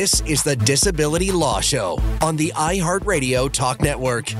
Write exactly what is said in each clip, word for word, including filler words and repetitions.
This is the Disability Law Show on the iHeartRadio Talk Network.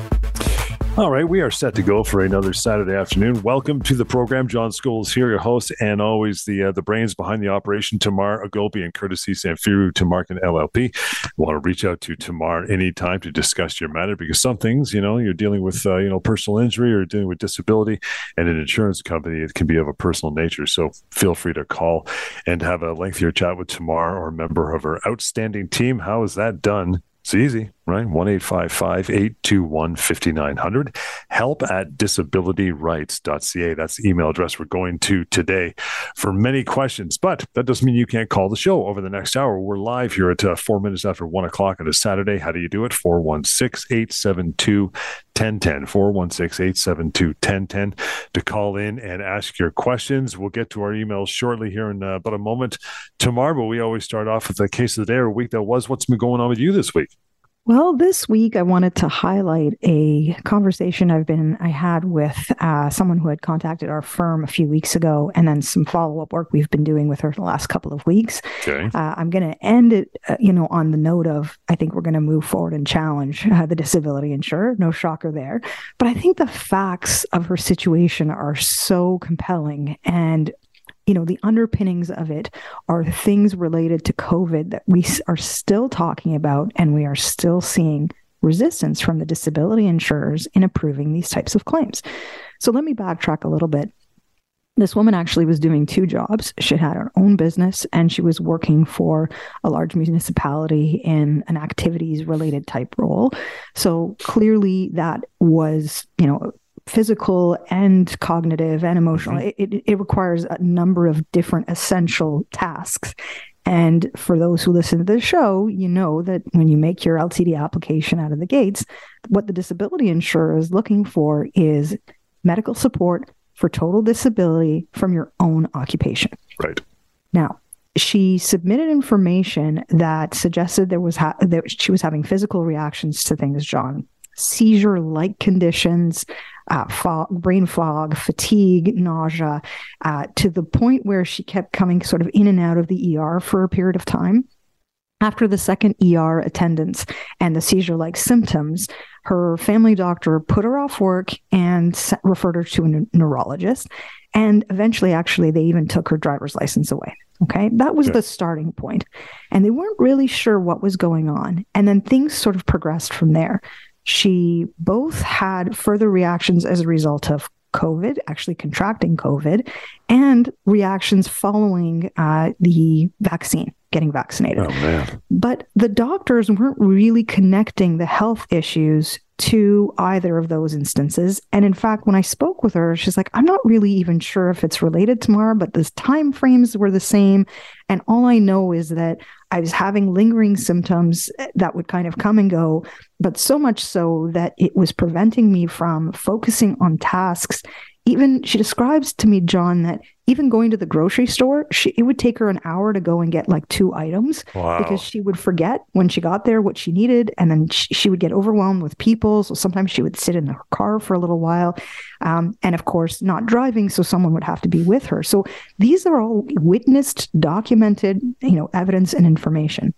All right, we are set to go for another Saturday afternoon. Welcome to the program. John Scholes here, your host, and always the uh, the brains behind the operation, Tamar Agopi and Courtesy Samfiru Tamarkin L L P. Want to reach out to Tamar anytime to discuss your matter, because some things, you know, you're dealing with, uh, you know, personal injury or dealing with disability, and an insurance company, it can be of a personal nature. So feel free to call and have a lengthier chat with Tamar or a member of her outstanding team. How is that done? It's easy, right? one eight five five, eight two one, five nine zero zero. Help at disability rights dot c a. That's the email address we're going to today for many questions. But that doesn't mean you can't call the show over the next hour. We're live here at uh, four minutes after one o'clock on a Saturday. How do you do it? four one six, eight seven two, one zero one zero. four one six, eight seven two, one zero one zero to call in and ask your questions. We'll get to our emails shortly here in uh, about a moment. Tomorrow, but we always start off with the case of the day or week that was. What's been going on with you this week? Well, this week I wanted to highlight a conversation I've been I had with uh, someone who had contacted our firm a few weeks ago, and then some follow-up work we've been doing with her the last couple of weeks. Okay. Uh, I'm going to end it, uh, you know, on the note of I think we're going to move forward and challenge uh, the disability insurer. No shocker there, but I think the facts of her situation are so compelling, and you know, the underpinnings of it are things related to COVID that we are still talking about, and we are still seeing resistance from the disability insurers in approving these types of claims. So let me backtrack a little bit. This woman actually was doing two jobs. She had her own business, and she was working for a large municipality in an activities related type role. So clearly that was, you know, physical and cognitive and emotional. Mm-hmm. It, it, it requires a number of different essential tasks. And for those who listen to the show, you know that when you make your L T D application out of the gates, what the disability insurer is looking for is medical support for total disability from your own occupation. Right. Now, she submitted information that suggested there was ha- that she was having physical reactions to things, John. Seizure-like conditions, uh, fog, brain fog, fatigue, nausea, uh, to the point where she kept coming sort of in and out of the E R for a period of time. After the second E R attendance and the seizure-like symptoms, her family doctor put her off work and referred her to a neurologist. And eventually, actually, they even took her driver's license away. Okay, that was okay. The starting point. And they weren't really sure what was going on. And then things sort of progressed from there. She both had further reactions as a result of COVID, actually contracting COVID, and reactions following uh, the vaccine, getting vaccinated. Oh, man. But the doctors weren't really connecting the health issues to either of those instances. And in fact, when I spoke with her, she's like, I'm not really even sure if it's related to Mara, but the time frames were the same. And all I know is that I was having lingering symptoms that would kind of come and go, but so much so that it was preventing me from focusing on tasks. Even she describes to me, John, that even going to the grocery store, she, it would take her an hour to go and get like two items. Wow. Because she would forget when she got there what she needed. And then she, she would get overwhelmed with people. So sometimes she would sit in her car for a little while. Um, and of course, not driving. So someone would have to be with her. So these are all witnessed, documented, you know, evidence and information.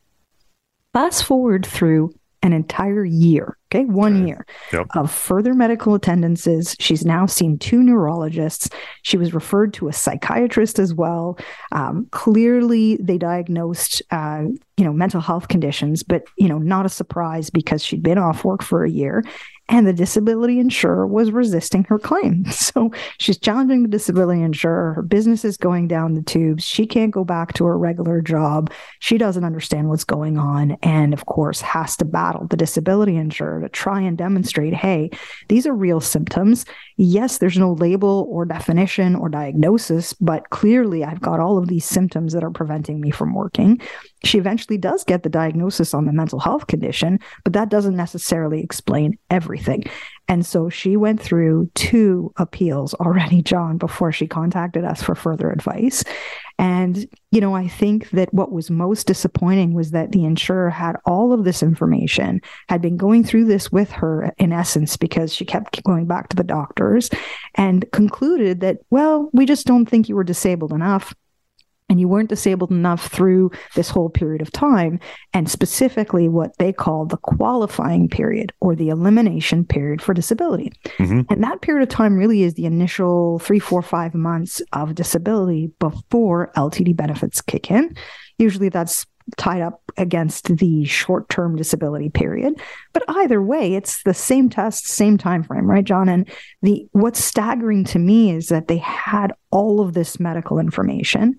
Fast forward through an entire year, okay, one okay. year yep. of further medical attendances. She's now seen two neurologists. She was referred to a psychiatrist as well. Um, clearly, they diagnosed, uh, you know, mental health conditions, but, you know, not a surprise because she'd been off work for a year. And the disability insurer was resisting her claim. So she's challenging the disability insurer. Her business is going down the tubes. She can't go back to her regular job. She doesn't understand what's going on. And of course, has to battle the disability insurer to try and demonstrate, hey, these are real symptoms. Yes, there's no label or definition or diagnosis, but clearly I've got all of these symptoms that are preventing me from working. She eventually does get the diagnosis on the mental health condition, but that doesn't necessarily explain everything. And so she went through two appeals already, John, before she contacted us for further advice. And, you know, I think that what was most disappointing was that the insurer had all of this information, had been going through this with her in essence, because she kept going back to the doctors and concluded that, well, we just don't think you were disabled enough. and you weren't disabled enough through this whole period of time, and specifically what they call the qualifying period or the elimination period for disability. Mm-hmm. And that period of time really is the initial three, four, five months of disability before L T D benefits kick in. Usually that's tied up against the short-term disability period. But either way, it's the same test, same time frame, right, John? And the what's staggering to me is that they had all of this medical information.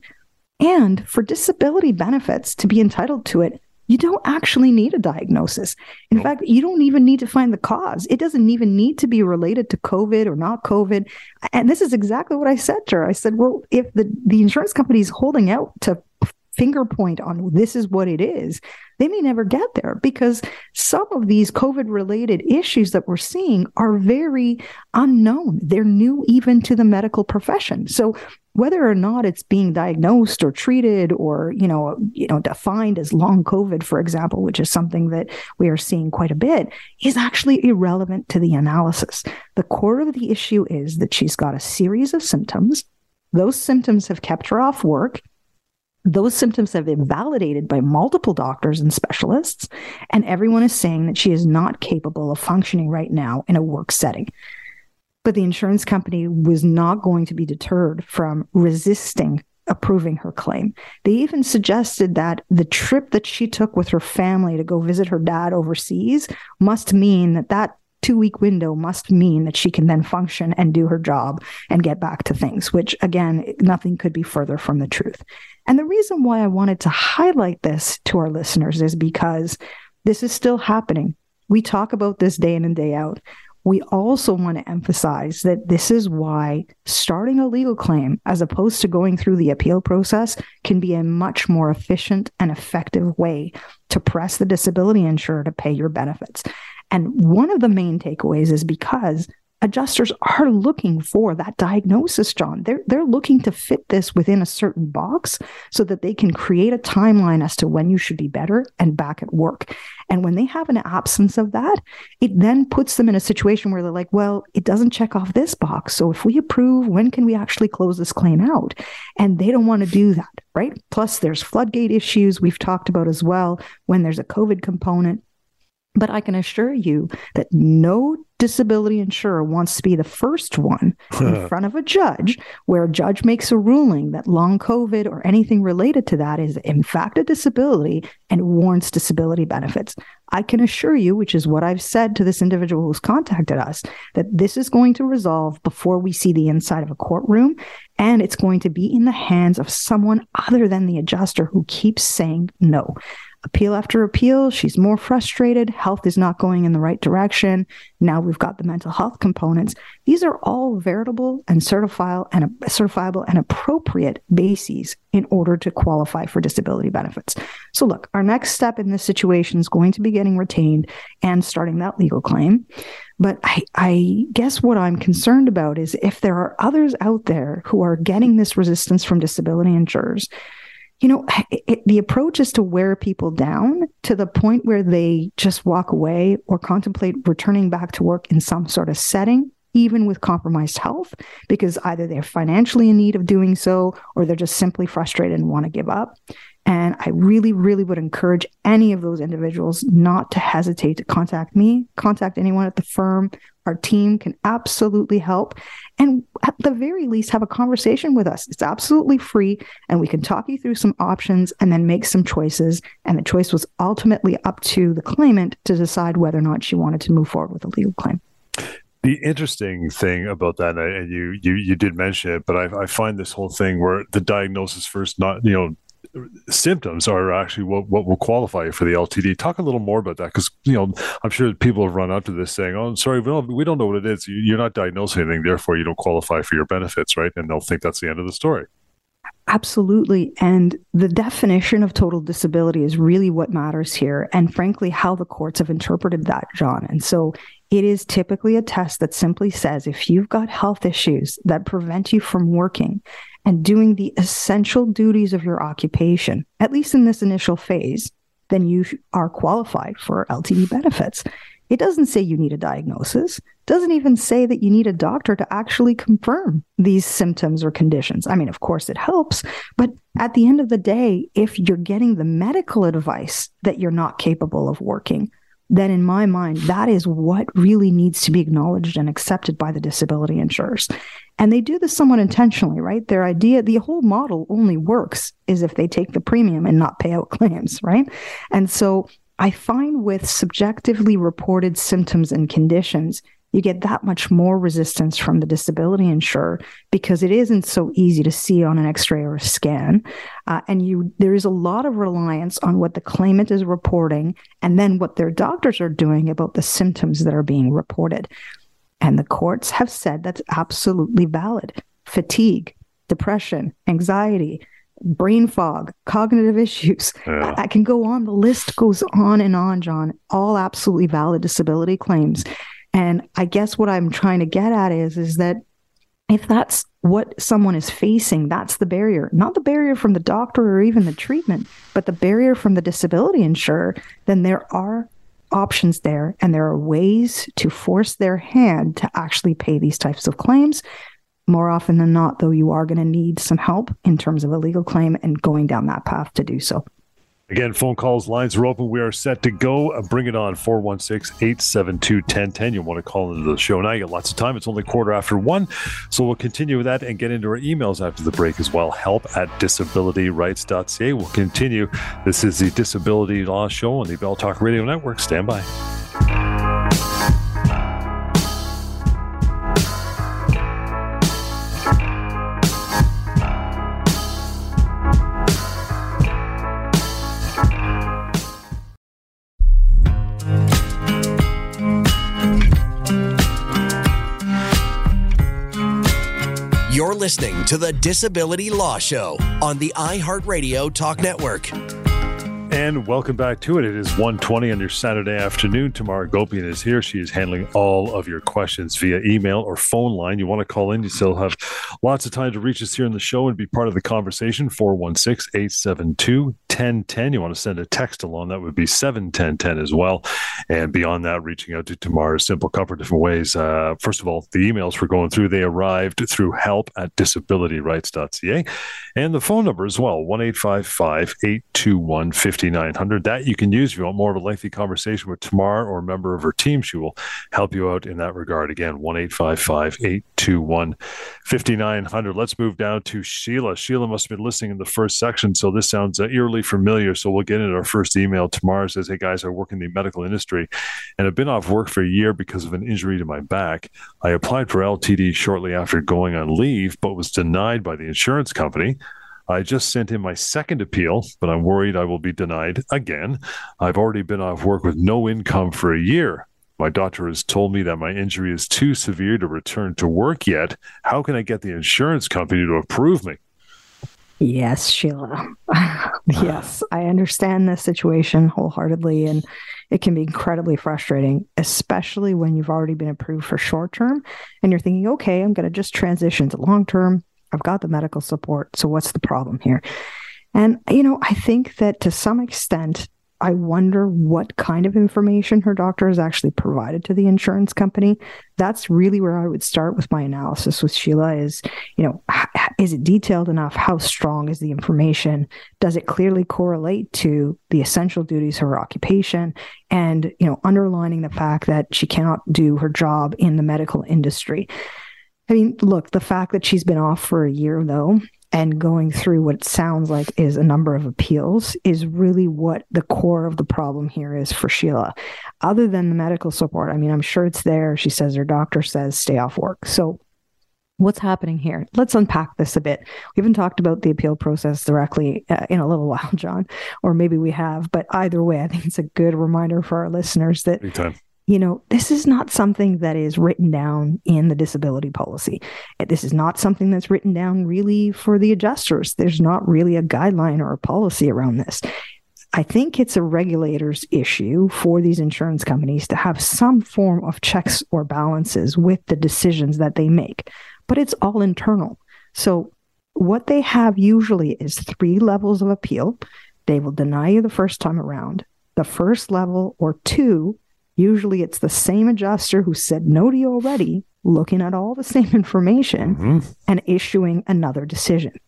And for disability benefits to be entitled to it, you don't actually need a diagnosis. In nope. fact, you don't even need to find the cause. It doesn't even need to be related to COVID or not COVID. And this is exactly what I said to her. I said, well, if the, the insurance company is holding out to finger point on this is what it is, they may never get there, because some of these COVID-related issues that we're seeing are very unknown. They're new even to the medical profession. So whether or not it's being diagnosed or treated or, you know, you know, defined as long COVID, for example, which is something that we are seeing quite a bit, is actually irrelevant to the analysis. The core of the issue is that she's got a series of symptoms. Those symptoms have kept her off work. Those symptoms have been validated by multiple doctors and specialists, and everyone is saying that she is not capable of functioning right now in a work setting. But the insurance company was not going to be deterred from resisting approving her claim. They even suggested that the trip that she took with her family to go visit her dad overseas must mean that that two-week window must mean that she can then function and do her job and get back to things, which, again, nothing could be further from the truth. And the reason why I wanted to highlight this to our listeners is because this is still happening. We talk about this day in and day out. We also want to emphasize that this is why starting a legal claim, as opposed to going through the appeal process, can be a much more efficient and effective way to press the disability insurer to pay your benefits. And one of the main takeaways is because adjusters are looking for that diagnosis, John. They're, they're looking to fit this within a certain box so that they can create a timeline as to when you should be better and back at work. And when they have an absence of that, it then puts them in a situation where they're like, well, it doesn't check off this box. So if we approve, when can we actually close this claim out? And they don't want to do that, right? Plus, there's floodgate issues we've talked about as well when there's a COVID component. But I can assure you that no disability insurer wants to be the first one in front of a judge where a judge makes a ruling that long COVID or anything related to that is in fact a disability and warrants disability benefits. I can assure you, which is what I've said to this individual who's contacted us, that this is going to resolve before we see the inside of a courtroom, and it's going to be in the hands of someone other than the adjuster who keeps saying no. Appeal after appeal, she's more frustrated. Health is not going in the right direction. Now we've got the mental health components. These are all veritable and certifiable and certifiable and appropriate bases in order to qualify for disability benefits. So look, our next step in this situation is going to be getting retained and starting that legal claim. But I, I guess what I'm concerned about is if there are others out there who are getting this resistance from disability insurers, you know, it, the approach is to wear people down to the point where they just walk away or contemplate returning back to work in some sort of setting, even with compromised health, because either they're financially in need of doing so or they're just simply frustrated and want to give up. And I really, really would encourage any of those individuals not to hesitate to contact me, contact anyone at the firm. Our team can absolutely help. And at the very least, have a conversation with us. It's absolutely free. And we can talk you through some options and then make some choices. And the choice was ultimately up to the claimant to decide whether or not she wanted to move forward with a legal claim. The interesting thing about that, and you you you did mention it, but I, I find this whole thing where the diagnosis first, not, you know, symptoms are actually what, what will qualify you for the L T D. Talk a little more about that, because, you know, I'm sure people have run up to this saying, oh, I'm sorry, we don't, we don't know what it is. You're not diagnosing anything, therefore you don't qualify for your benefits, right? And they'll think that's the end of the story. Absolutely. And the definition of total disability is really what matters here. And frankly, how the courts have interpreted that, John. And so it is typically a test that simply says, if you've got health issues that prevent you from working and doing the essential duties of your occupation, at least in this initial phase, then you are qualified for L T D benefits. It doesn't say you need a diagnosis. It doesn't even say that you need a doctor to actually confirm these symptoms or conditions. I mean, of course it helps, but at the end of the day, if you're getting the medical advice that you're not capable of working, then in my mind, that is what really needs to be acknowledged and accepted by the disability insurers. And they do this somewhat intentionally, right? Their idea, the whole model only works is if they take the premium and not pay out claims, right? And so I find with subjectively reported symptoms and conditions, you get that much more resistance from the disability insurer because it isn't so easy to see on an x-ray or a scan. Uh, and you there is a lot of reliance on what the claimant is reporting and then what their doctors are doing about the symptoms that are being reported. And the courts have said that's absolutely valid. Fatigue, depression, anxiety, brain fog, cognitive issues. Yeah. I, I can go on. The list goes on and on, John. All absolutely valid disability claims. And I guess what I'm trying to get at is, is that if that's what someone is facing, that's the barrier, not the barrier from the doctor or even the treatment, but the barrier from the disability insurer, then there are options there and there are ways to force their hand to actually pay these types of claims. More often than not, though, you are going to need some help in terms of a legal claim and going down that path to do so. Again, phone calls, lines are open. We are set to go. Uh, bring it on, four one six, eight seven two, one zero one zero. You want to call into the show now. You got lots of time. It's only quarter after one. So we'll continue with that and get into our emails after the break as well. Help at disability rights dot c a. We'll continue. This is the Disability Law Show on the Bell Talk Radio Network. Stand by. You're listening to the Disability Law Show on the iHeartRadio Talk Network. And welcome back to it. It is one twenty on your Saturday afternoon. Tamara Gopian is here. She is handling all of your questions via email or phone line. You want to call in, you still have lots of time to reach us here in the show and be part of the conversation. four one six, eight seven two, one zero one zero. You want to send a text along, that would be seven one zero one zero as well. And beyond that, reaching out to Tamara, simple, couple of different ways. Uh, first of all, the emails we're going through, they arrived through help at disability rights dot c a. And the phone number as well, one eight five five, eight two one, five nine zero zero. That you can use if you want more of a lengthy conversation with Tamara or a member of her team. She will help you out in that regard. Again, one eight five five, eight two one, five nine zero zero. Let's move down to Sheila. Sheila must have been listening in the first section, so this sounds uh, eerily familiar. So we'll get into our first email. Tamara says, hey guys, I work in the medical industry and have been off work for a year because of an injury to my back. I applied for L T D shortly after going on leave, but was denied by the insurance company. I just sent in my second appeal, but I'm worried I will be denied again. I've already been off work with no income for a year. My doctor has told me that my injury is too severe to return to work yet. How can I get the insurance company to approve me? Yes, Sheila. Yes, I understand this situation wholeheartedly, and it can be incredibly frustrating, especially when you've already been approved for short term and you're thinking, okay, I'm going to just transition to long term. I've got the medical support. So what's the problem here? And, you know, I think that to some extent, I wonder what kind of information her doctor has actually provided to the insurance company. That's really where I would start with my analysis with Sheila is, you know, is it detailed enough? How strong is the information? Does it clearly correlate to the essential duties of her occupation? And, you know, underlining the fact that she cannot do her job in the medical industry. I mean, look, the fact that she's been off for a year, though, and going through what it sounds like is a number of appeals is really what the core of the problem here is for Sheila. Other than the medical support, I mean, I'm sure it's there. She says her doctor says stay off work. So what's happening here? Let's unpack this a bit. We haven't talked about the appeal process directly uh, in a little while, John, or maybe we have. But either way, I think it's a good reminder for our listeners that Big time. You know, this is not something that is written down in the disability policy. This is not something that's written down really for the adjusters. There's not really a guideline or a policy around this. I think it's a regulator's issue for these insurance companies to have some form of checks or balances with the decisions that they make, but it's all internal. So what they have usually is three levels of appeal. They will deny you the first time around. The first level or two, usually it's the same adjuster who said no to you already, looking at all the same information mm-hmm. and issuing another decision.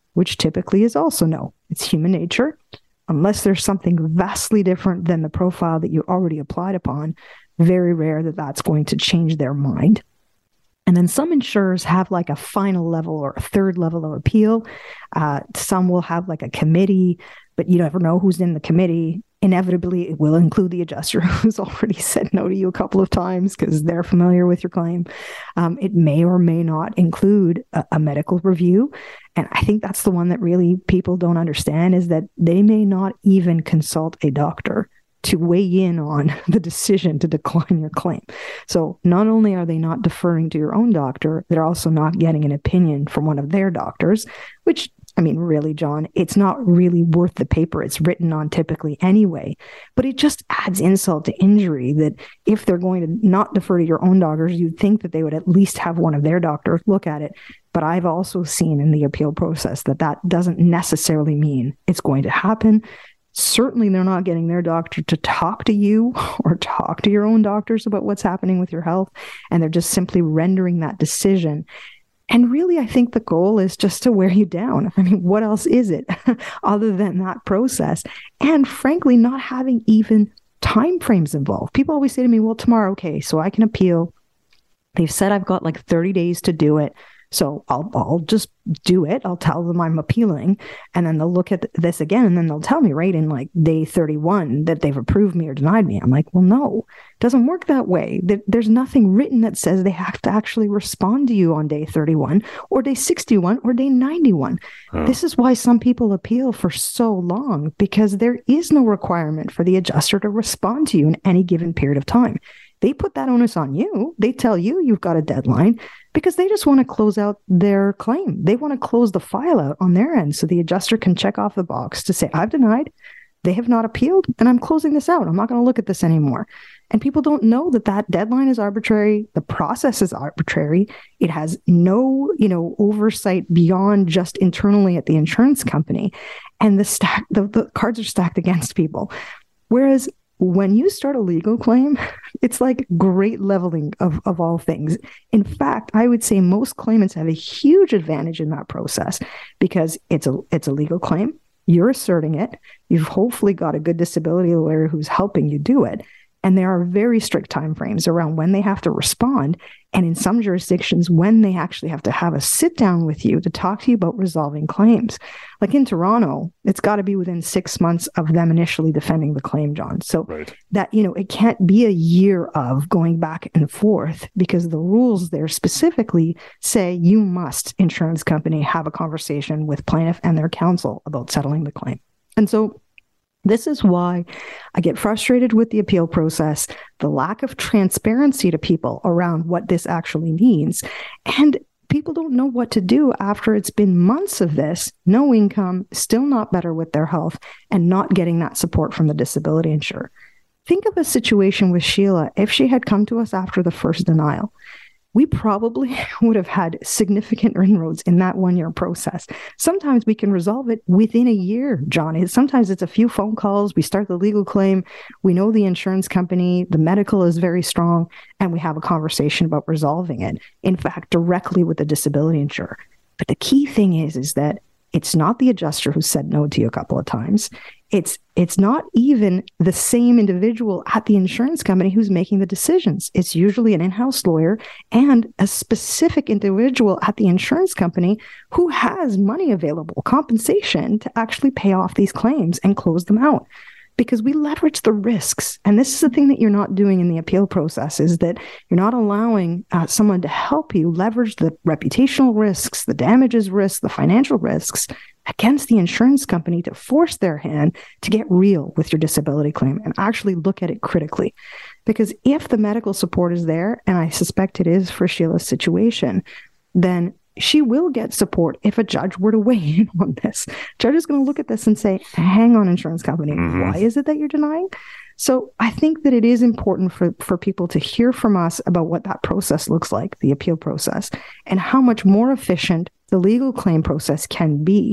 which typically is also no. It's human nature. Unless there's something vastly different than the profile that you already applied upon, very rare that that's going to change their mind. And then some insurers have like a final level or a third level of appeal. Uh, some will have like a committee, but you never know who's in the committee. Inevitably, it will include the adjuster who's already said no to you a couple of times because they're familiar with your claim. Um, it may or may not include a, a medical review. And I think that's the one that really people don't understand, is that they may not even consult a doctor to weigh in on the decision to decline your claim. So not only are they not deferring to your own doctor, they're also not getting an opinion from one of their doctors, which, I mean, really, John, it's not really worth the paper it's written on typically anyway, but it just adds insult to injury that if they're going to not defer to your own doctors, you'd think that they would at least have one of their doctors look at it. But I've also seen in the appeal process that that doesn't necessarily mean it's going to happen. Certainly, they're not getting their doctor to talk to you or talk to your own doctors about what's happening with your health, and they're just simply rendering that decision. And really, I think the goal is just to wear you down. I mean, what else is it other than that process? And frankly, not having even timeframes involved. People always say to me, well, tomorrow, okay, so I can appeal. They've said I've got like thirty days to do it. So I'll I'll just do it. I'll tell them I'm appealing, and then they'll look at this again, and then they'll tell me right in like day thirty-one that they've approved me or denied me. I'm like, well, no, it doesn't work that way. There's nothing written that says they have to actually respond to you on day thirty-one or day sixty-one or day ninety-one. Huh. This is why some people appeal for so long, because there is no requirement for the adjuster to respond to you in any given period of time. They put that onus on you. They tell you you've got a deadline because they just want to close out their claim. They want to close the file out on their end so the adjuster can check off the box to say, I've denied, they have not appealed, and I'm closing this out. I'm not going to look at this anymore. And people don't know that that deadline is arbitrary. The process is arbitrary. It has no, you know, oversight beyond just internally at the insurance company. And the stack, the, the cards are stacked against people. Whereas when you start a legal claim, it's like great leveling of, of all things. In fact, I would say most claimants have a huge advantage in that process because it's a it's a legal claim. You're asserting it. You've hopefully got a good disability lawyer who's helping you do it. And there are very strict timeframes around when they have to respond. And in some jurisdictions, when they actually have to have a sit down with you to talk to you about resolving claims. Like in Toronto, it's got to be within six months of them initially defending the claim, John. So right. that, you know, it can't be a year of going back and forth because the rules there specifically say you must, insurance company, have a conversation with plaintiff and their counsel about settling the claim. And so this is why I get frustrated with the appeal process, the lack of transparency to people around what this actually means. And people don't know what to do after it's been months of this, no income, still not better with their health, and not getting that support from the disability insurer. Think of a situation with Sheila. If she had come to us after the first denial, we probably would have had significant inroads in that one-year process. Sometimes we can resolve it within a year, John. Sometimes it's a few phone calls. We start the legal claim. We know the insurance company. The medical is very strong, and we have a conversation about resolving it. In fact, directly with the disability insurer. But the key thing is, is that it's not the adjuster who said no to you a couple of times. It's it's not even the same individual at the insurance company who's making the decisions. It's usually an in-house lawyer and a specific individual at the insurance company who has money available, compensation to actually pay off these claims and close them out. Because we leverage the risks. And this is the thing that you're not doing in the appeal process, is that you're not allowing uh, someone to help you leverage the reputational risks, the damages risks, the financial risks against the insurance company to force their hand to get real with your disability claim and actually look at it critically. Because if the medical support is there, and I suspect it is for Sheila's situation, then she will get support if a judge were to weigh in on this. Judge is going to look at this and say, hang on, insurance company, mm-hmm. why is it that you're denying? So I think that it is important for, for people to hear from us about what that process looks like, the appeal process, and how much more efficient the legal claim process can be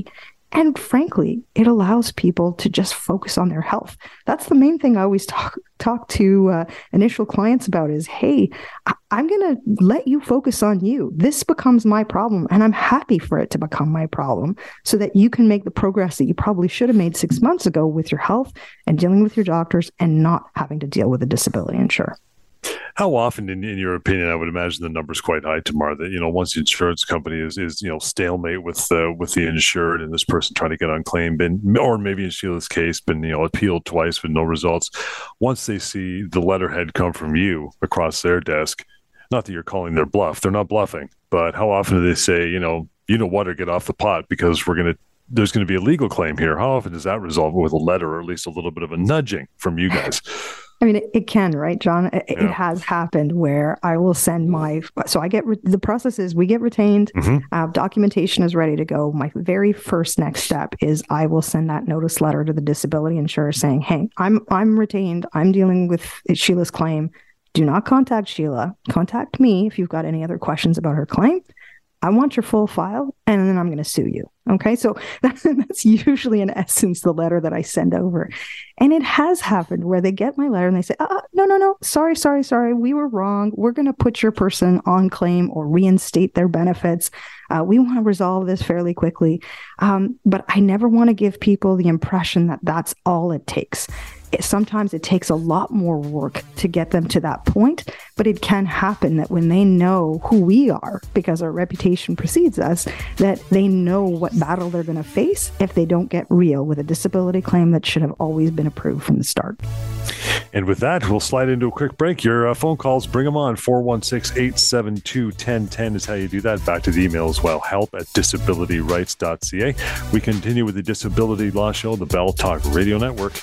And frankly, it allows people to just focus on their health. That's the main thing I always talk talk to uh, initial clients about is, hey, I- I'm going to let you focus on you. This becomes my problem, and I'm happy for it to become my problem so that you can make the progress that you probably should have made six months ago with your health and dealing with your doctors and not having to deal with a disability insurer. How often, in, in your opinion, I would imagine the number's quite high, Tamar, that, you know, once the insurance company is, is you know, stalemate with uh, with the insured and this person trying to get on claim, been, or maybe in Sheila's case, been, you know, appealed twice with no results. Once they see the letterhead come from you across their desk, not that you're calling their bluff, they're not bluffing, but how often do they say, you know, you know what, or get off the pot because we're going to, there's going to be a legal claim here? How often does that resolve with a letter or at least a little bit of a nudging from you guys? I mean, it, it can, right, John? It, yeah. it has happened where I will send my, so I get, re, the process is we get retained, mm-hmm. uh, documentation is ready to go. My very first next step is I will send that notice letter to the disability insurer saying, hey, I'm I'm retained. I'm dealing with Sheila's claim. Do not contact Sheila. Contact me if you've got any other questions about her claim. I want your full file, and then I'm going to sue you. Okay, so that, that's usually in essence the letter that I send over. And it has happened where they get my letter and they say, uh, no, no, no, sorry, sorry, sorry, we were wrong. We're going to put your person on claim or reinstate their benefits. Uh, we want to resolve this fairly quickly. Um, but I never want to give people the impression that that's all it takes. It, sometimes it takes a lot more work to get them to that point, but it can happen that when they know who we are, because our reputation precedes us, that they know what battle they're going to face if they don't get real with a disability claim that should have always been approved from the start. And with that, we'll slide into a quick break. Your uh, phone calls, bring them on. four one six, eight seven two, one zero one zero is how you do that. Back to the email as well, help at disability rights dot c a. We continue with the Disability Law Show, the Bell Talk Radio Network.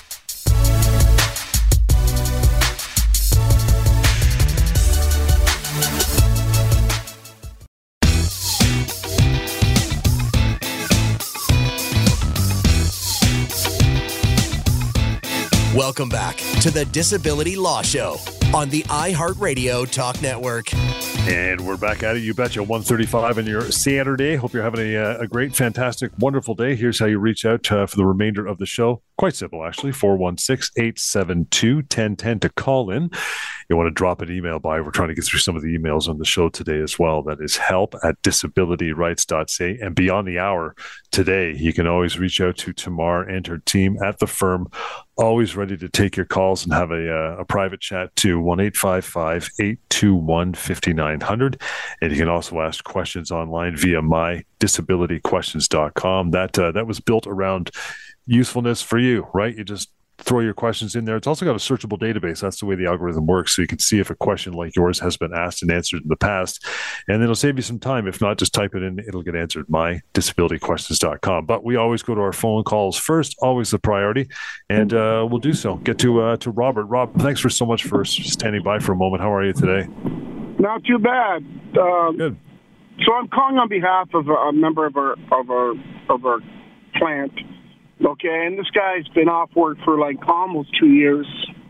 Welcome back to the Disability Law Show on the iHeartRadio Talk Network. And we're back at it. You betcha. one thirty-five on your Saturday. Hope you're having a, a great, fantastic, wonderful day. Here's how you reach out uh, for the remainder of the show. Quite simple, actually. four one six, eight seven two, one zero one zero to call in. You want to drop an email by. We're trying to get through some of the emails on the show today as well. That is help at disability rights dot c a. And beyond the hour today, you can always reach out to Tamar and her team at the firm. Always ready to take your calls and have a, uh, a private chat to one eight five five, eight two one, five nine zero zero. And you can also ask questions online via my disability questions dot com. That, uh, that was built around usefulness for you, right? You just throw your questions in there. It's also got a searchable database. That's the way the algorithm works. So you can see if a question like yours has been asked and answered in the past, and it'll save you some time. If not, just type it in. It'll get answered. my disability questions dot com. But we always go to our phone calls first, always the priority, and uh, we'll do so. Get to uh, to Robert. Rob, thanks for so much for standing by for a moment. How are you today? Not too bad. Um, Good. So I'm calling on behalf of a, a member of our of our of our plant. Okay, and this guy's been off work for like almost two years.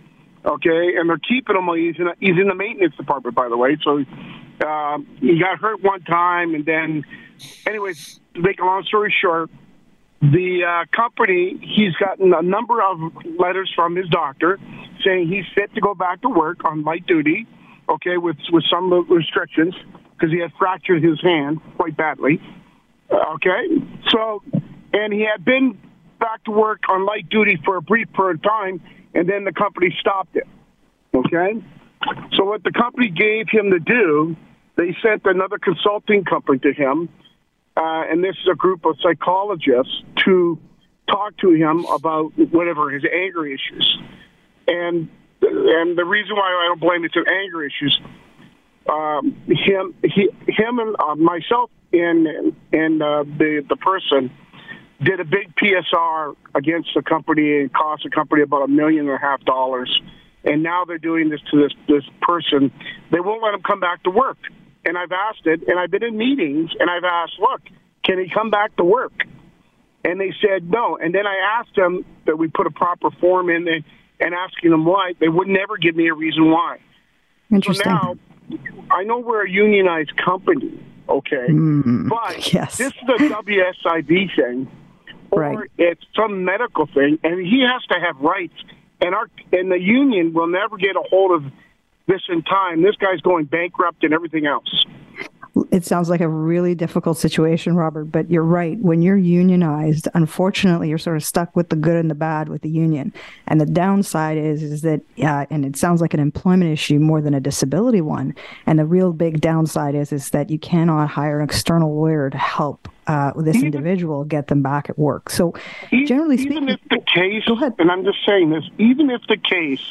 Okay, and they're keeping him. He's in a, he's in the maintenance department, by the way. So uh, he got hurt one time, and then, anyways, to make a long story short, the uh, company, he's gotten a number of letters from his doctor saying he's fit to go back to work on light duty. Okay, with with some restrictions because he had fractured his hand quite badly. Okay, so and he had been back to work on light duty for a brief period of time, and then the company stopped it. Okay? So what the company gave him to do, they sent another consulting company to him, uh, and this is a group of psychologists to talk to him about whatever his anger issues. And and the reason why I don't blame it's an anger issues, um, him he him and uh, myself and and uh, the the person did a big P S R against the company and cost the company about a million and a half dollars. And now they're doing this to this this person. They won't let him come back to work. And I've asked it, and I've been in meetings, and I've asked, look, can he come back to work? And they said no. And then I asked them that we put a proper form in and, and asking them why. They would never give me a reason why. Interesting. So now, I know we're a unionized company, okay? Mm, but yes. this is a W S I B thing. or right. it's some medical thing, and he has to have rights. And our and the union will never get a hold of this in time. This guy's going bankrupt and everything else. It sounds like a really difficult situation, Robert, but you're right. When you're unionized, unfortunately, you're sort of stuck with the good and the bad with the union. And the downside is, is that, uh, and it sounds like an employment issue more than a disability one. And the real big downside is, is that you cannot hire an external lawyer to help uh, this even, individual get them back at work. So even, generally speaking, even if the case, go ahead. And I'm just saying this, even if the case,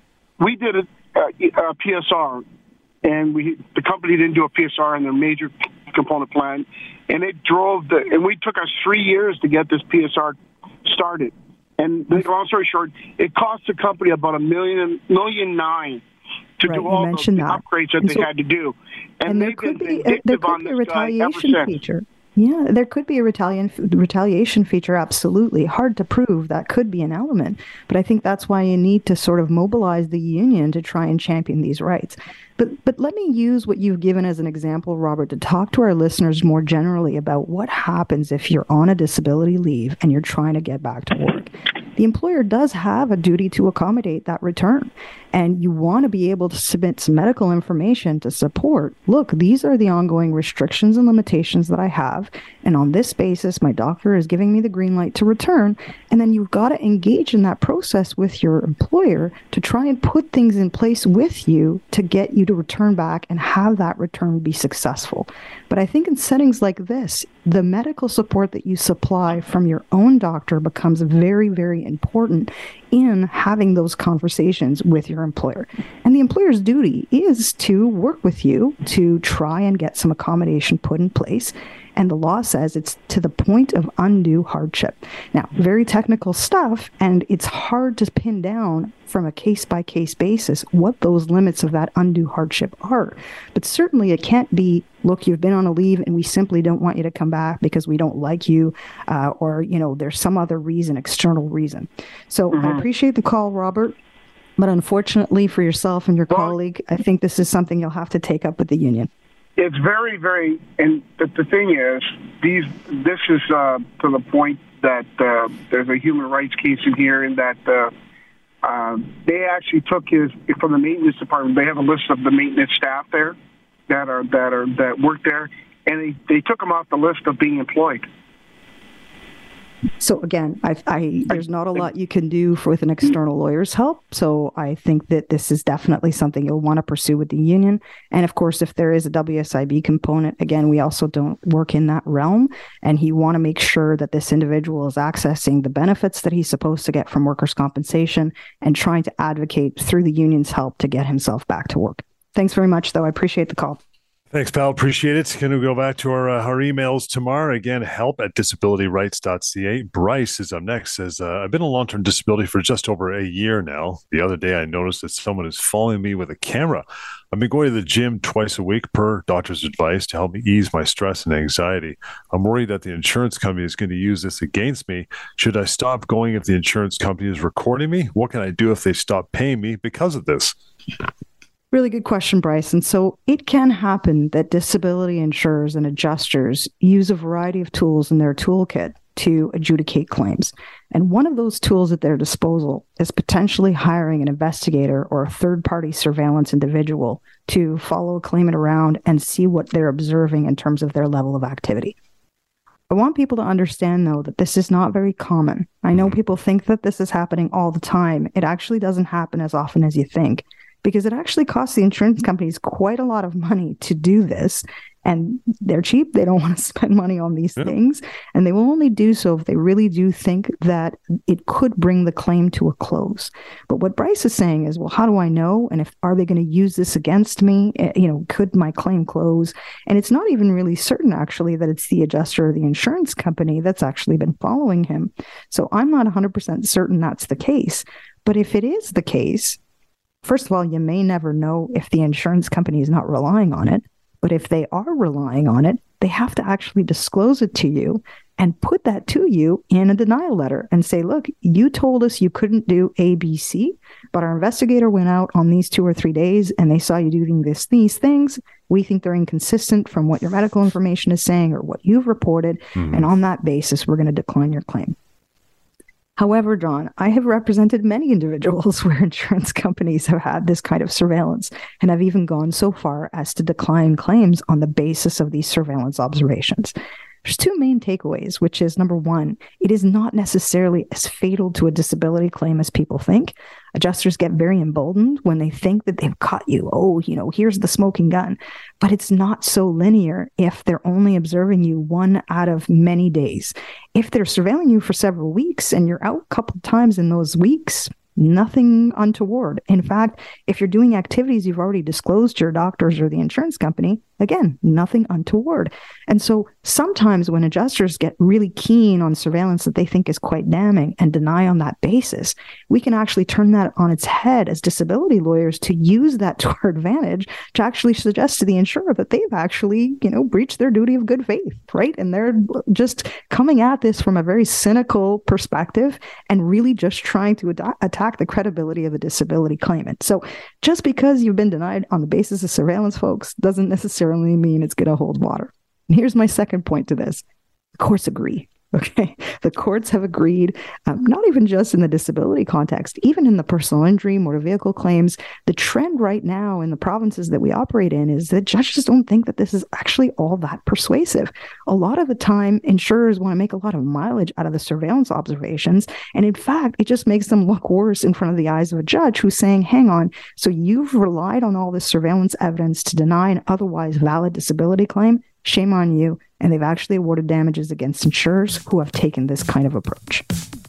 we did a, a, a P S R, and we the company didn't do a P S R on their major component plan, and it drove the and we took us three years to get this P S R started. And long story short, it cost the company about a million million nine to right, do all the, the upgrades that and they so, had to do. And, and there could be a, there could be a retaliation feature. Yeah, there could be a retaliation retaliation feature, absolutely. Hard to prove. That could be an element. But I think that's why you need to sort of mobilize the union to try and champion these rights. But but let me use what you've given as an example, Robert, to talk to our listeners more generally about what happens if you're on a disability leave and you're trying to get back to work. The employer does have a duty to accommodate that return. And you want to be able to submit some medical information to support, look, these are the ongoing restrictions and limitations that I have. And on this basis, my doctor is giving me the green light to return. And then you've got to engage in that process with your employer to try and put things in place with you to get you to return back and have that return be successful. But I think in settings like this, the medical support that you supply from your own doctor becomes very, very important in having those conversations with your employer. And the employer's duty is to work with you to try and get some accommodation put in place. And the law says it's to the point of undue hardship. Now, very technical stuff, and it's hard to pin down from a case-by-case basis what those limits of that undue hardship are. But certainly it can't be, look, you've been on a leave and we simply don't want you to come back because we don't like you, uh, or, you know, there's some other reason, external reason. So mm-hmm. I appreciate the call, Robert. But unfortunately for yourself and your well, colleague, I think this is something you'll have to take up with the union. It's very, very, and the, the thing is, these. This is uh, to the point that uh, there's a human rights case in here, and that uh, uh, they actually took his from the maintenance department. They have a list of the maintenance staff there that are that are that work there, and they, they took them off the list of being employed. So again, I, I, there's not a lot you can do for, with an external lawyer's help. So I think that this is definitely something you'll want to pursue with the union. And of course, if there is a W S I B component, again, we also don't work in that realm. And you want to make sure that this individual is accessing the benefits that he's supposed to get from workers' compensation and trying to advocate through the union's help to get himself back to work. Thanks very much, though. I appreciate the call. Thanks, pal. Appreciate it. Going to go back to our uh, our emails tomorrow. Again, help at disability rights dot c a. Bryce is up next. Says, uh, I've been on long-term disability for just over a year now. The other day, I noticed that someone is following me with a camera. I've been going to the gym twice a week per doctor's advice to help me ease my stress and anxiety. I'm worried that the insurance company is going to use this against me. Should I stop going if the insurance company is recording me? What can I do if they stop paying me because of this? Really good question, Bryce. And so it can happen that disability insurers and adjusters use a variety of tools in their toolkit to adjudicate claims. And one of those tools at their disposal is potentially hiring an investigator or a third-party surveillance individual to follow a claimant around and see what they're observing in terms of their level of activity. I want people to understand, though, that this is not very common. I know people think that this is happening all the time. It actually doesn't happen as often as you think, because it actually costs the insurance companies quite a lot of money to do this. And they're cheap. They don't want to spend money on these yeah. things. And they will only do so if they really do think that it could bring the claim to a close. But what Bryce is saying is, well, how do I know? And if are they going to use this against me? You know, could my claim close? And it's not even really certain, actually, that it's the adjuster or the insurance company that's actually been following him. So I'm not one hundred percent certain that's the case. But if it is the case, first of all, you may never know if the insurance company is not relying on it. But if they are relying on it, they have to actually disclose it to you and put that to you in a denial letter and say, look, you told us you couldn't do A, B, C, but our investigator went out on these two or three days and they saw you doing this, these things, We think they're inconsistent from what your medical information is saying or what you've reported. Mm-hmm. And on that basis, we're going to decline your claim. However, John, I have represented many individuals where insurance companies have had this kind of surveillance and have even gone so far as to decline claims on the basis of these surveillance observations. There's two main takeaways, which is number one, it is not necessarily as fatal to a disability claim as people think. Adjusters get very emboldened when they think that they've caught you. Oh, you know, here's the smoking gun. But it's not so linear if they're only observing you one out of many days. If they're surveilling you for several weeks and you're out a couple of times in those weeks, nothing untoward. In fact, if you're doing activities you've already disclosed to your doctors or the insurance company, again, nothing untoward. And so sometimes when adjusters get really keen on surveillance that they think is quite damning and deny on that basis, we can actually turn that on its head as disability lawyers to use that to our advantage to actually suggest to the insurer that they've actually, you know, breached their duty of good faith, right? And they're just coming at this from a very cynical perspective and really just trying to ad- attack the credibility of the disability claimant. So just because you've been denied on the basis of surveillance, folks, doesn't necessarily mean it's going to hold water. And here's my second point to this. The courts agree. Okay. The courts have agreed, um, not even just in the disability context, even in the personal injury, motor vehicle claims. The trend right now in the provinces that we operate in is that judges don't think that this is actually all that persuasive. A lot of the time, insurers want to make a lot of mileage out of the surveillance observations. And in fact, it just makes them look worse in front of the eyes of a judge who's saying, hang on, so you've relied on all this surveillance evidence to deny an otherwise valid disability claim? Shame on you. And they've actually awarded damages against insurers who have taken this kind of approach.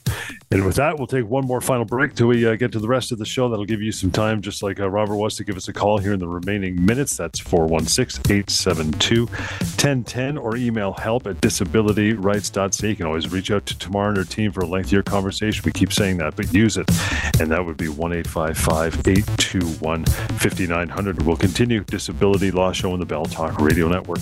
And with that, we'll take one more final break till we uh, get to the rest of the show. That'll give you some time, just like uh, Robert was, to give us a call here in the remaining minutes. That's four one six, eight seven two, one zero one zero or email help at disability rights dot c a. You can always reach out to Tamar and her team for a lengthier conversation. We keep saying that, but use it. And that would be one eight five five, eight two one, five nine zero zero. We'll continue Disability Law Show on the Bell Talk Radio Network.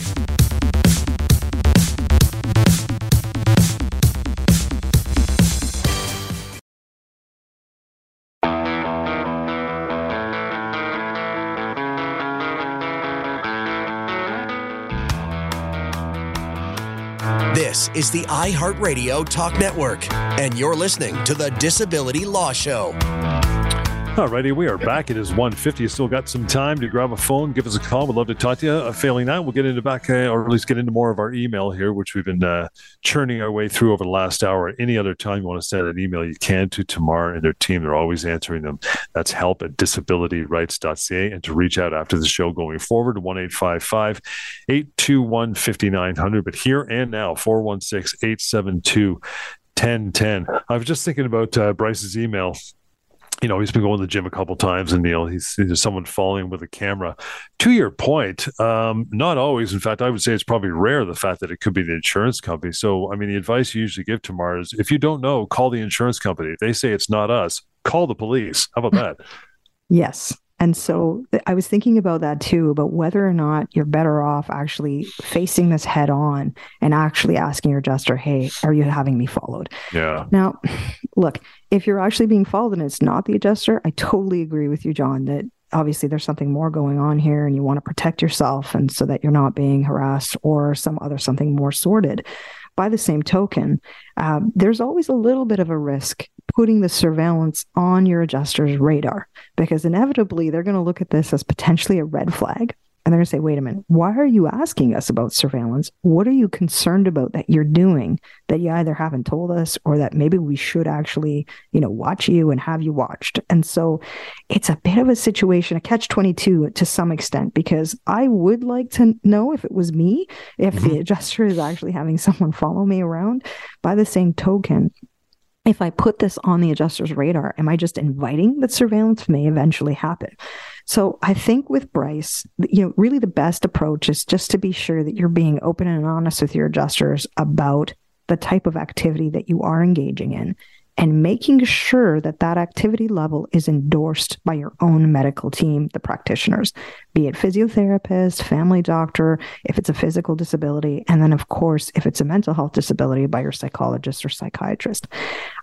This is the iHeartRadio Talk Network, and you're listening to the Disability Law Show. All righty, we are back. It is one fifty. You still got some time to grab a phone, give us a call. We'd love to talk to you. Uh, failing that, we'll get into back, uh, or at least get into more of our email here, which we've been uh, churning our way through over the last hour. Any other time you want to send an email, you can to Tamar and their team. They're always answering them. That's help at disability rights dot c a. And to reach out after the show going forward, one eight five five, eight two one, five nine zero zero. But here and now, four one six, eight seven two, one zero one zero. I was just thinking about uh, Bryce's email. You know, he's been going to the gym a couple times, and you know, he's there's someone following with a camera. To your point, um, not always. In fact, I would say it's probably rare, the fact that it could be the insurance company. So, I mean, the advice you usually give Tamar is, if you don't know, call the insurance company. If they say it's not us, call the police. How about that? Yes. And so I was thinking about that too, about whether or not you're better off actually facing this head on and actually asking your adjuster, hey, are you having me followed? Yeah. Now, look, if you're actually being followed and it's not the adjuster, I totally agree with you, John, that obviously there's something more going on here and you want to protect yourself and so that you're not being harassed or some other something more sordid. By the same token, um, there's always a little bit of a risk putting the surveillance on your adjuster's radar, because inevitably they're going to look at this as potentially a red flag. And they're going to say, wait a minute, why are you asking us about surveillance? What are you concerned about that you're doing that you either haven't told us or that maybe we should actually, you know, watch you and have you watched? And so it's a bit of a situation, a catch twenty-two to some extent, because I would like to know if it was me, if mm-hmm. the adjuster is actually having someone follow me around. By the same token, if I put this on the adjuster's radar, am I just inviting that surveillance may eventually happen? So I think with Bryce, you know, really the best approach is just to be sure that you're being open and honest with your adjusters about the type of activity that you are engaging in, and making sure that that activity level is endorsed by your own medical team, the practitioners, be it physiotherapist, family doctor, if it's a physical disability, and then, of course, if it's a mental health disability, by your psychologist or psychiatrist.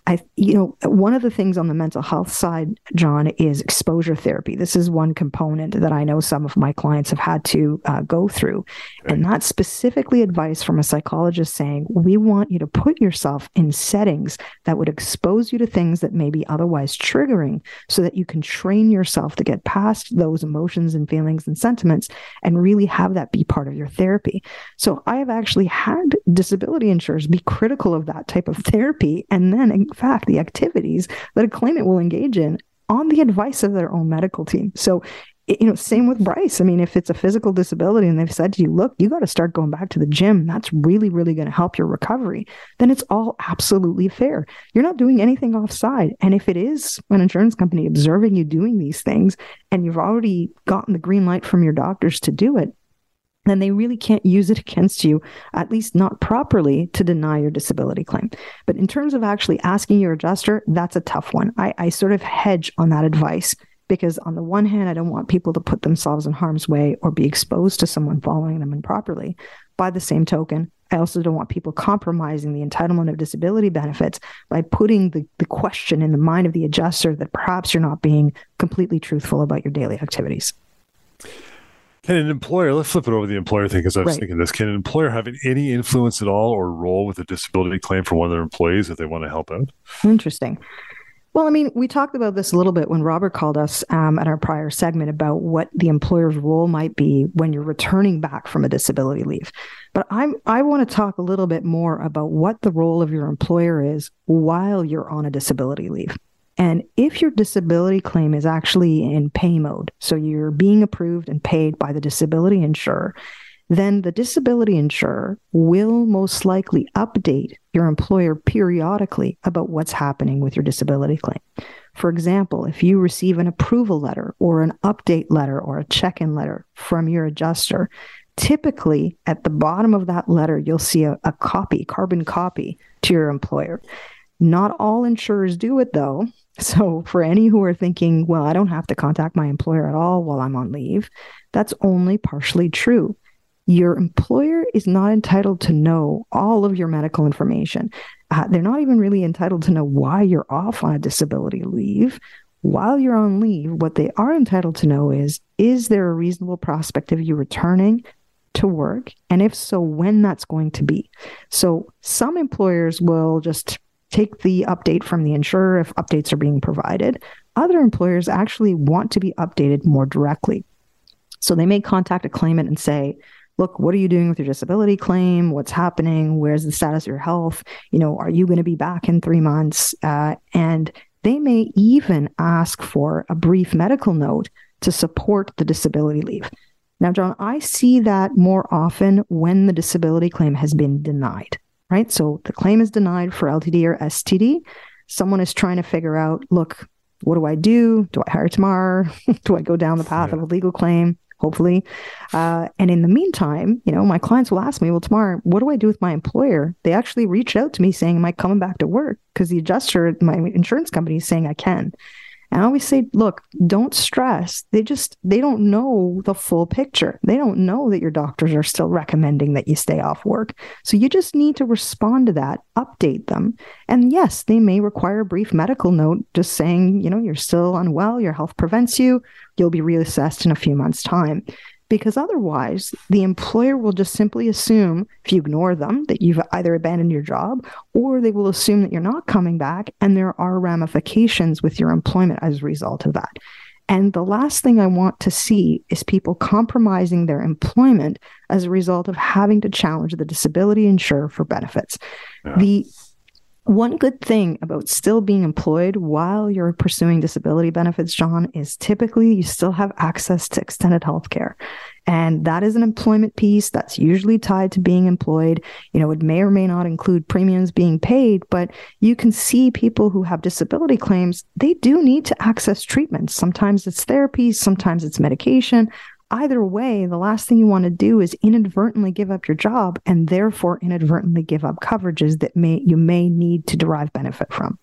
I, you know, one of the things on the mental health side, John, is exposure therapy. This is one component that I know some of my clients have had to uh, go through. Okay. And that's specifically advice from a psychologist saying, we want you to put yourself in settings that would expose you to things that may be otherwise triggering so that you can train yourself to get past those emotions and feelings and sentiments and really have that be part of your therapy. So I have actually had disability insurers be critical of that type of therapy, and then in fact the activities that a claimant will engage in on the advice of their own medical team. So, you know, same with Bryce. I mean, if it's a physical disability and they've said to you, look, you got to start going back to the gym, that's really, really going to help your recovery, then it's all absolutely fair. You're not doing anything offside. And if it is an insurance company observing you doing these things and you've already gotten the green light from your doctors to do it, then they really can't use it against you, at least not properly, to deny your disability claim. But in terms of actually asking your adjuster, that's a tough one. I, I sort of hedge on that advice because on the one hand, I don't want people to put themselves in harm's way or be exposed to someone following them improperly. By the same token, I also don't want people compromising the entitlement of disability benefits by putting the, the question in the mind of the adjuster that perhaps you're not being completely truthful about your daily activities. Can an employer, let's flip it over the employer thing, because I was right. thinking this, can an employer have any influence at all or role with a disability claim for one of their employees if they want to help out? Interesting. Well, I mean, we talked about this a little bit when Robert called us um, at our prior segment about what the employer's role might be when you're returning back from a disability leave. But I'm, I want to talk a little bit more about what the role of your employer is while you're on a disability leave. And if your disability claim is actually in pay mode, so you're being approved and paid by the disability insurer, then the disability insurer will most likely update your employer periodically about what's happening with your disability claim. For example, if you receive an approval letter or an update letter or a check-in letter from your adjuster, typically at the bottom of that letter, you'll see a, a copy, carbon copy to your employer. Not all insurers do it, though. So for any who are thinking, well, I don't have to contact my employer at all while I'm on leave, that's only partially true. Your employer is not entitled to know all of your medical information. Uh, they're not even really entitled to know why you're off on a disability leave. While you're on leave, what they are entitled to know is, is there a reasonable prospect of you returning to work? And if so, when that's going to be. So some employers will just take the update from the insurer if updates are being provided. Other employers actually want to be updated more directly. So they may contact a claimant and say, look, what are you doing with your disability claim? What's happening? Where's the status of your health? You know, are you going to be back in three months? Uh, and they may even ask for a brief medical note to support the disability leave. Now, John, I see that more often when the disability claim has been denied. Right? So the claim is denied for L T D or S T D. Someone is trying to figure out, look, what do I do? Do I hire Tamar? Do I go down the path yeah. of a legal claim? Hopefully. Uh, and in the meantime, you know, my clients will ask me, well, Tamar, what do I do with my employer? They actually reach out to me saying, am I coming back to work? Because the adjuster, my insurance company is saying I can. And I always say, look, don't stress. They just, they don't know the full picture. They don't know that your doctors are still recommending that you stay off work. So you just need to respond to that, update them. And yes, they may require a brief medical note just saying, you know, you're still unwell, your health prevents you, you'll be reassessed in a few months' time. Because otherwise, the employer will just simply assume, if you ignore them, that you've either abandoned your job, or they will assume that you're not coming back, and there are ramifications with your employment as a result of that. And the last thing I want to see is people compromising their employment as a result of having to challenge the disability insurer for benefits. Yeah. The one good thing about still being employed while you're pursuing disability benefits, John, is typically you still have access to extended health care. And that is an employment piece that's usually tied to being employed. You know, it may or may not include premiums being paid, but you can see people who have disability claims, they do need to access treatment. Sometimes it's therapy, sometimes it's medication. Either way, the last thing you want to do is inadvertently give up your job and therefore inadvertently give up coverages that may you may need to derive benefit from.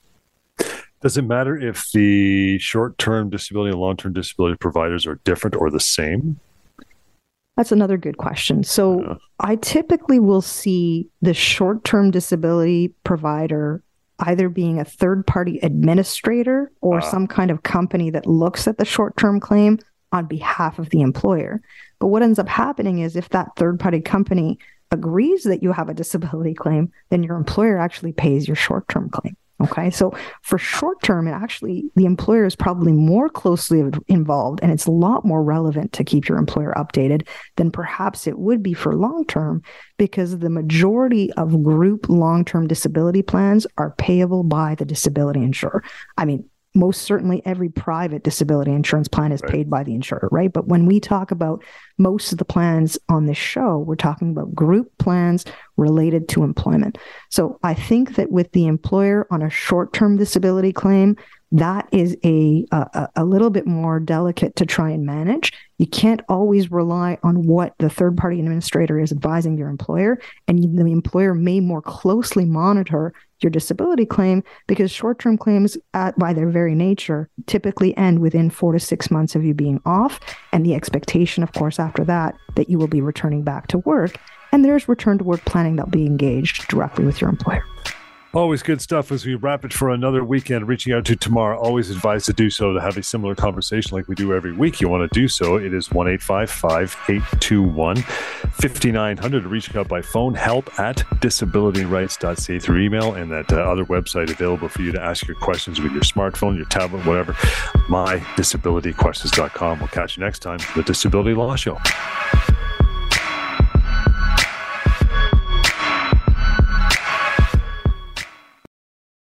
Does it matter if the short-term disability and long-term disability providers are different or the same? That's another good question. So yeah. I typically will see the short-term disability provider either being a third-party administrator or uh. some kind of company that looks at the short-term claim on behalf of the employer. But what ends up happening is if that third-party company agrees that you have a disability claim, then your employer actually pays your short-term claim. Okay, so for short-term, it actually, the employer is probably more closely involved, and it's a lot more relevant to keep your employer updated than perhaps it would be for long-term, because the majority of group long-term disability plans are payable by the disability insurer. I mean, most certainly every private disability insurance plan is paid by the insurer, right? But when we talk about most of the plans on this show, we're talking about group plans related to employment. So I think that with the employer on a short-term disability claim, that is a, a a little bit more delicate to try and manage. You can't always rely on what the third-party administrator is advising your employer, and the employer may more closely monitor your disability claim, because short-term claims, at, by their very nature, typically end within four to six months of you being off, and the expectation, of course, after that, that you will be returning back to work, and there's return-to-work planning that'll be engaged directly with your employer. Always good stuff as we wrap it for another weekend. Reaching out to Tamar, always advised to do so, to have a similar conversation like we do every week. You want to do so, it is one eight five five, eight two one, five nine zero zero to reach out by phone, help at disability rights dot c a through email, and that uh, other website available for you to ask your questions with your smartphone, your tablet, whatever, my disability questions dot com. We'll catch you next time for the Disability Law Show.